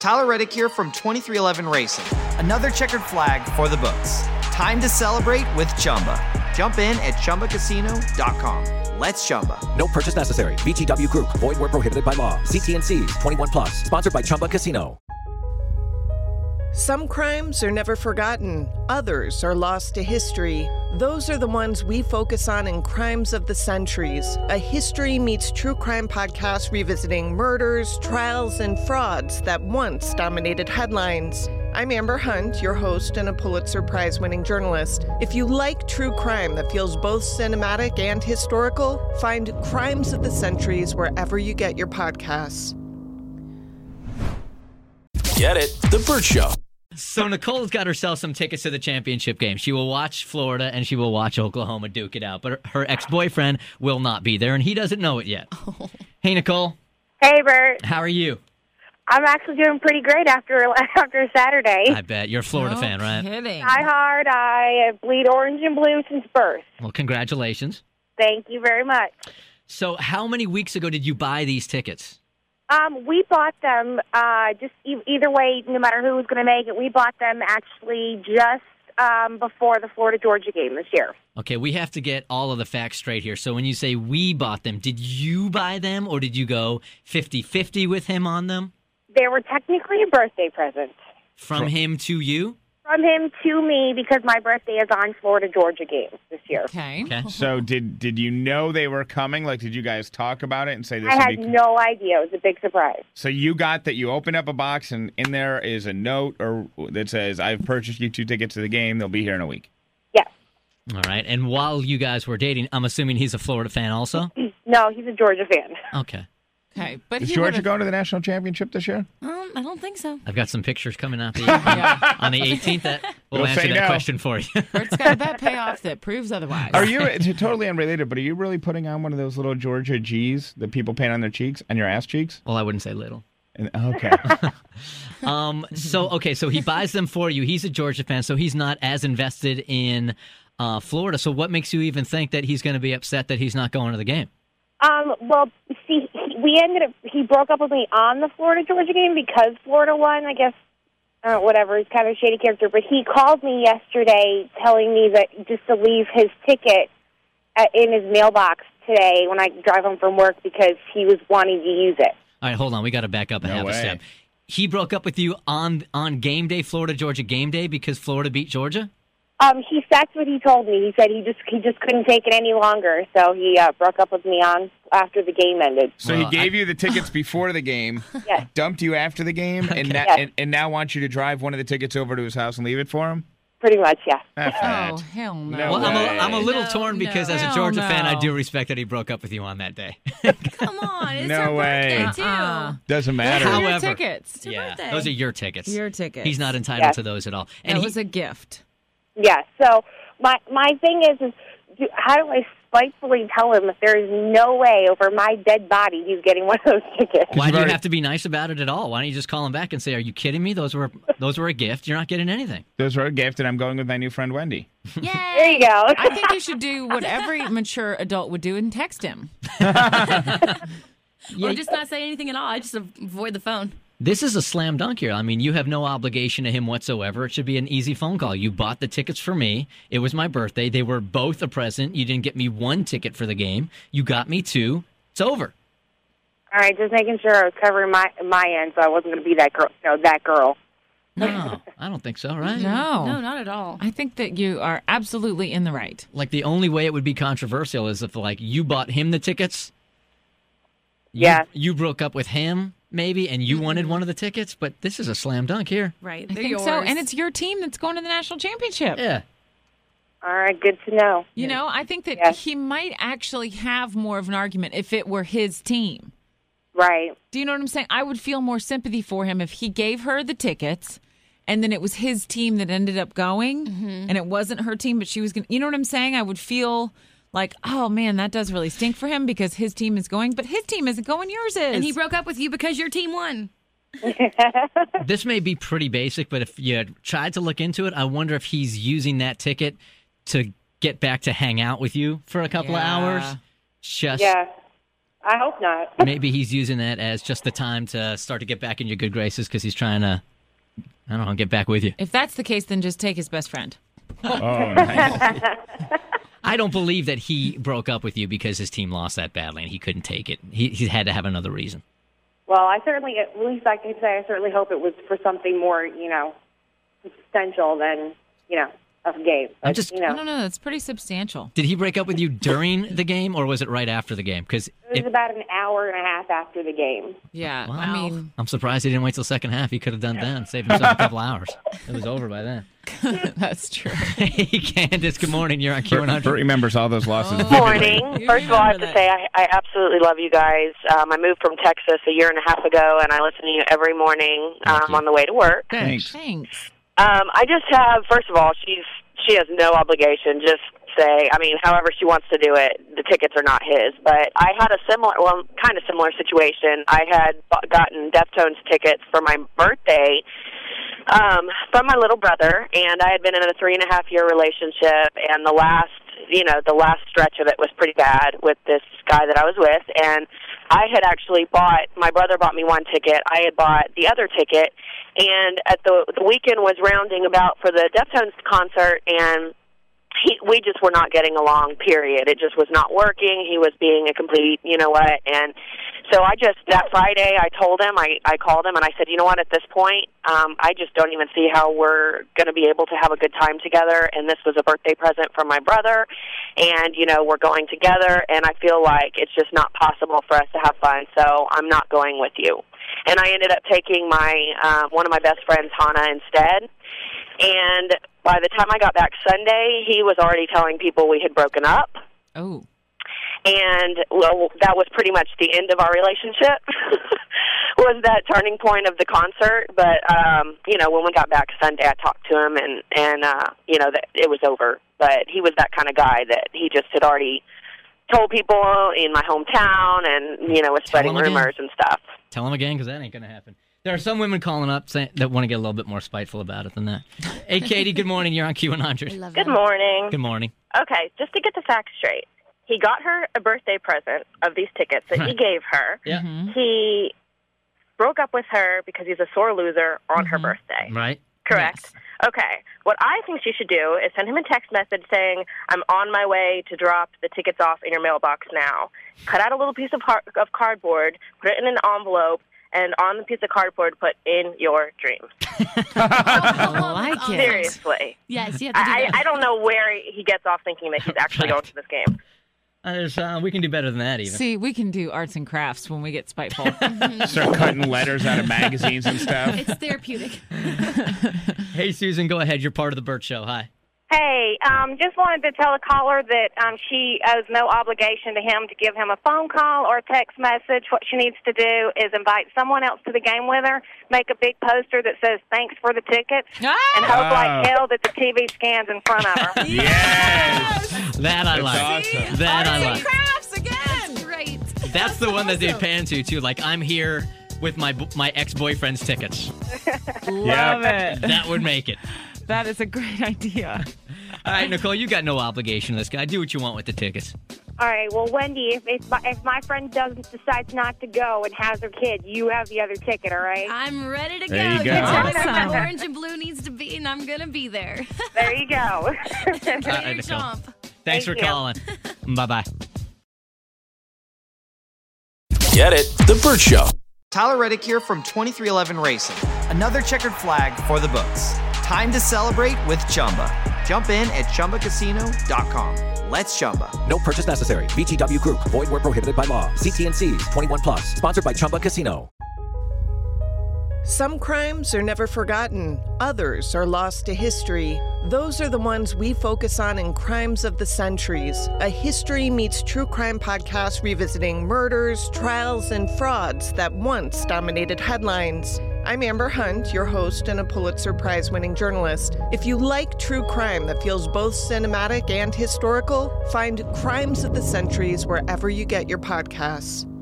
Tyler Reddick here from 2311 Racing. Another checkered flag for the books. Time to celebrate with Chumba. Jump in at ChumbaCasino.com. Let's Chumba. No purchase necessary. VGW Group. Void where prohibited by law. See T&Cs. 21 plus. Sponsored by Chumba Casino. Some crimes are never forgotten. Others are lost to history. Those are the ones we focus on in Crimes of the Centuries, a history meets true crime podcast revisiting murders, trials, and frauds that once dominated headlines. I'm Amber Hunt, your host and a Pulitzer Prize-winning journalist. If you like true crime that feels both cinematic and historical, find Crimes of the Centuries wherever you get your podcasts. Get it? The Burt Show. So Nicole's got herself some tickets to the championship game. She will watch Florida and she will watch Oklahoma duke it out. But her ex-boyfriend will not be there, and he doesn't know it yet. Oh. Hey, Nicole. Hey, Bert. How are you? I'm actually doing pretty great after Saturday. I bet. You're a Florida fan, right? Kidding. Die hard. I bleed orange and blue since birth. Well, congratulations. Thank you very much. So how many weeks ago did you buy these tickets? We bought them just either way, no matter who was going to make it. We bought them actually just before the Florida-Georgia game this year. Okay, we have to get all of the facts straight here. So when you say we bought them, did you buy them or did you go 50-50 with him on them? They were technically a birthday present. From him to you? From him to me, because my birthday is on Florida-Georgia games this year. Okay. So did you know they were coming? Like, did you guys talk about it and say this I would had be... no idea. It was a big surprise. So you got that you open up a box and in there is a note that says, I've purchased you 2 tickets to the game. They'll be here in a week. Yes. All right. And while you guys were dating, I'm assuming he's a Florida fan also? No, he's a Georgia fan. Okay. Okay, but Is Georgia going to the national championship this year? I don't think so. I've got some pictures coming out on the 18th that will They'll answer say that no. question for you. Bert's got a bad payoff that proves otherwise. Are you, it's totally unrelated, but are you really putting on one of those little Georgia G's that people paint on their cheeks, on your ass cheeks? Well, I wouldn't say little. Okay. So he buys them for you. He's a Georgia fan, so he's not as invested in Florida. So what makes you even think that he's going to be upset that he's not going to the game? Well, see, he broke up with me on the Florida-Georgia game because Florida won, I guess, whatever. He's kind of a shady character. But he called me yesterday telling me that just to leave his ticket in his mailbox today when I drive home from work because he was wanting to use it. All right, hold on. We got to back up No half way. a step. He broke up with you on game day, Florida-Georgia game day, because Florida beat Georgia? That's what he told me. He said he just couldn't take it any longer, so he broke up with me after the game ended. So he gave you the tickets before the game, Yes. dumped you after the game, and, Yes. and now wants you to drive one of the tickets over to his house and leave it for him? Pretty much, yeah. That's Oh, bad. hell no. No Well, way. I'm a little torn because as a Hell Georgia fan, I no. do respect that he broke up with you on that day. Come on, it's No her way. birthday, too. Doesn't matter. Those are your However- tickets. Your birthday. Those are your tickets. Your tickets. He's not entitled Yes. to those at all. And And it was a gift. Yeah, so my thing is how do I spitefully tell him if there is no way over my dead body he's getting one of those tickets? why do you already- have to be nice about it at all? Why don't you just call him back and say, "Are you kidding me? Those were a gift. You're not getting anything." Those were a gift, and I'm going with my new friend Wendy. Yay! There you go. I think you should do what every mature adult would do and text him. Or just not say anything at all. I just avoid the phone. This is a slam dunk here. I mean, you have no obligation to him whatsoever. It should be an easy phone call. You bought the tickets for me. It was my birthday. They were both a present. You didn't get me 1 ticket for the game. You got me 2. It's over. All right, just making sure I was covering my end so I wasn't going to be that girl. No, I don't think so, right? No. No, not at all. I think that you are absolutely in the right. Like, the only way it would be controversial is if, like, you bought him the tickets. Yeah. You broke up with him, maybe, and you wanted one of the tickets, but this is a slam dunk here. Right. I They're think yours. so. And it's your team that's going to the national championship. Yeah. All right, good to know. You know, I think that Yes. he might actually have more of an argument if it were his team. Right. Do you know what I'm saying? I would feel more sympathy for him if he gave her the tickets and then it was his team that ended up going and it wasn't her team, but she was going to, you know what I'm saying? I would feel like, oh man, that does really stink for him because his team is going, but his team isn't going, yours is. And he broke up with you because your team won. This may be pretty basic, but if you tried to look into it, I wonder if he's using that ticket to get back to hang out with you for a couple of Yeah. hours. Just Yeah. I hope not. Maybe he's using that as just the time to start to get back in your good graces because he's trying to, I don't know, get back with you. If that's the case, then just take his best friend. Oh, nice. I don't believe that he broke up with you because his team lost that badly and he couldn't take it. He had to have another reason. Well, I certainly, at least I can say, I certainly hope it was for something more, substantial than, a game. I'm just, I don't know. That's pretty substantial. Did he break up with you during the game or was it right after the game? Because it was about an hour and a half after the game. Yeah, wow. I mean, I'm surprised he didn't wait till second half. He could have done that and saved himself a couple hours. It was over by then. that's true. Hey, Candace, good morning. You're on Q100. Bert remembers all those losses. Good morning. First of all, I have to say I absolutely love you guys. I moved from Texas a year and a half ago, and I listen to you every morning on the way to work. Thanks. I just have, first of all, she has no obligation. Just say, however she wants to do it, the tickets are not his. But I had a kind of similar situation. I had gotten Deftones tickets for my birthday from my little brother, and I had been in a 3.5-year relationship, and the last stretch of it was pretty bad with this guy that I was with, and I had actually my brother bought me one ticket, I had bought the other ticket, and at the weekend was rounding about for the Deftones concert, and we just were not getting along, period. It just was not working. He was being a complete, and so that Friday I told him, I called him and I said, you know what, at this point, I just don't even see how we're going to be able to have a good time together, and this was a birthday present from my brother, and, we're going together, and I feel like it's just not possible for us to have fun, so I'm not going with you. And I ended up taking one of my best friends, Hannah, instead, and by the time I got back Sunday, he was already telling people we had broken up. Oh. And, well, that was pretty much the end of our relationship, was that turning point of the concert. But, when we got back Sunday, I talked to him, and that it was over. But he was that kind of guy that he just had already told people in my hometown and, was spreading rumors and stuff. Tell him again, because that ain't going to happen. There are some women calling up that want to get a little bit more spiteful about it than that. Hey, Katie, good morning. You're on Q100. Good morning. Good morning. Okay, just to get the facts straight. He got her a birthday present of these tickets that he gave her. Yeah. He broke up with her because he's a sore loser on her birthday. Right. Correct? Yes. Okay. What I think she should do is send him a text message saying, I'm on my way to drop the tickets off in your mailbox now. Cut out a little piece of cardboard, put it in an envelope, and on the piece of cardboard, put in your dreams. I like it. Seriously. Yes, you have to do that. I don't know where he gets off thinking that he's actually going to this game. We can do better than that, even. See, we can do arts and crafts when we get spiteful. Start cutting letters out of magazines and stuff. It's therapeutic. Hey, Susan, go ahead. You're part of the Bert Show. Hi. Hey, just wanted to tell a caller that she owes no obligation to him to give him a phone call or a text message. What she needs to do is invite someone else to the game with her, make a big poster that says, thanks for the tickets, and hope like hell that the TV scans in front of her. Yes! That I like. Awesome. That I like. Crafts again. That's right. That's the one that they'd pan to, too. Like, I'm here with my ex-boyfriend's tickets. Love it. That would make it. That is a great idea. All right, Nicole, you got no obligation to this guy. Do what you want with the tickets. All right, well, Wendy, if my friend decides not to go and has her kid, you have the other ticket, all right? I'm ready to go. There you go. Tell me where Awesome. my orange and blue needs to be, and I'm going to be there. There you go. All right, Clear Nicole. chomp. Thanks Thank for you. calling. Bye-bye. Get it? The Bert Show. Tyler Reddick here from 2311 Racing. Another checkered flag for the books. Time to celebrate with Chumba. Jump in at ChumbaCasino.com. Let's Chumba. No purchase necessary. VGW Group. Void where prohibited by law. See T&Cs. 21 plus. Sponsored by Chumba Casino. Some crimes are never forgotten. Others are lost to history. Those are the ones we focus on in Crimes of the Centuries, a history meets true crime podcast revisiting murders, trials, and frauds that once dominated headlines. I'm Amber Hunt, your host and a Pulitzer Prize-winning journalist. If you like true crime that feels both cinematic and historical, find Crimes of the Centuries wherever you get your podcasts.